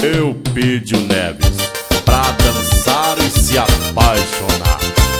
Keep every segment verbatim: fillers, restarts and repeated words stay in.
Eupídio Neves, pra dançar e se apaixonar.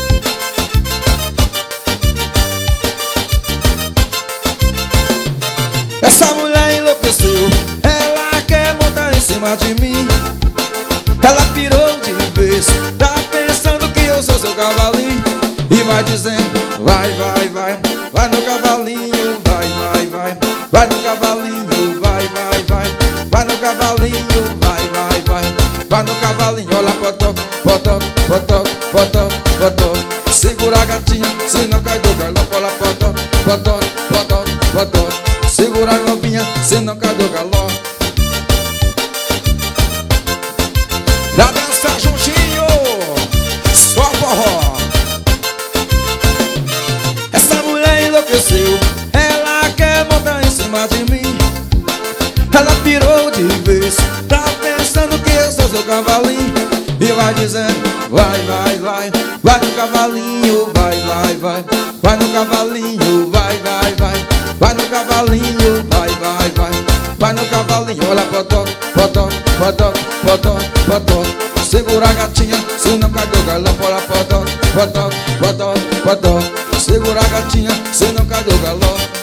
Essa mulher enlouqueceu, ela quer montar em cima de mim. Ela pirou de vez, tá pensando que eu sou seu cavalinho. E vai dizendo, vai, vai, vai, vai no cavalinho, vai, vai, vai, vai no cavalinho, vai, vai, vai, vai no cavalinho, vai, vai, vai, vai no cavalinho. Olha, potó, potó, potó, potó, potó. Segura a gatinha, se não cai do galope. Olha, potó, potó, potó, potó. Segura a novinha, se não cai do galope. Pra dançar juntinho, só forró. Essa mulher enlouqueceu, ela quer montar em cima de mim. Ela pirou de vez, tá pensando que eu sou seu cavalinho. E vai dizendo, vai, vai, vai, vai no cavalinho, vai, vai, vai, vai no cavalinho, vai, vai, vai, vai no cavalinho, vai, vai, vai, vai no cavalinho. Olha, potó, potó, potó, potó, potó. Segura a gatinha, se não cai do galope. Olha, potó, potó, potó, potó. Segura a gatinha, se não cai do galope.